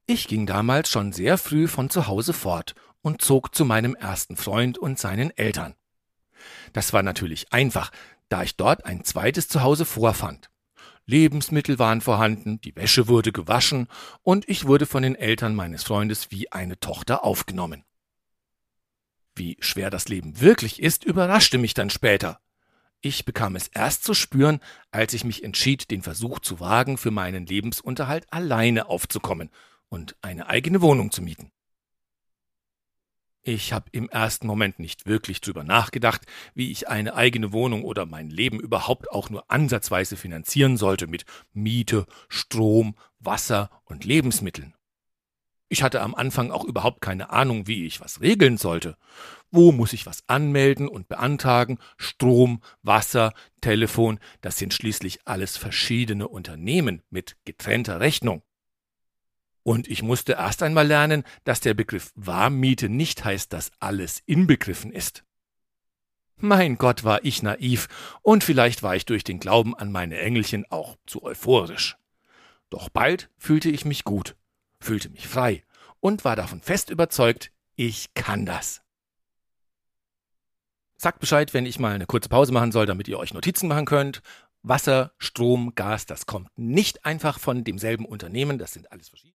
Ich ging damals schon sehr früh von zu Hause fort und zog zu meinem ersten Freund und seinen Eltern. Das war natürlich einfach, da ich dort ein zweites Zuhause vorfand. Lebensmittel waren vorhanden, die Wäsche wurde gewaschen und ich wurde von den Eltern meines Freundes wie eine Tochter aufgenommen. Wie schwer das Leben wirklich ist, überraschte mich dann später. Ich bekam es erst zu spüren, als ich mich entschied, den Versuch zu wagen, für meinen Lebensunterhalt alleine aufzukommen und eine eigene Wohnung zu mieten. Ich habe im ersten Moment nicht wirklich drüber nachgedacht, wie ich eine eigene Wohnung oder mein Leben überhaupt auch nur ansatzweise finanzieren sollte mit Miete, Strom, Wasser und Lebensmitteln. Ich hatte am Anfang auch überhaupt keine Ahnung, wie ich was regeln sollte. Wo muss ich was anmelden und beantragen? Strom, Wasser, Telefon, das sind schließlich alles verschiedene Unternehmen mit getrennter Rechnung. Und ich musste erst einmal lernen, dass der Begriff Warmmiete nicht heißt, dass alles inbegriffen ist. Mein Gott, war ich naiv und vielleicht war ich durch den Glauben an meine Engelchen auch zu euphorisch. Doch bald fühlte ich mich gut, fühlte mich frei und war davon fest überzeugt, ich kann das. Sagt Bescheid, wenn ich mal eine kurze Pause machen soll, damit ihr euch Notizen machen könnt. Wasser, Strom, Gas, das kommt nicht einfach von demselben Unternehmen, das sind alles verschiedene.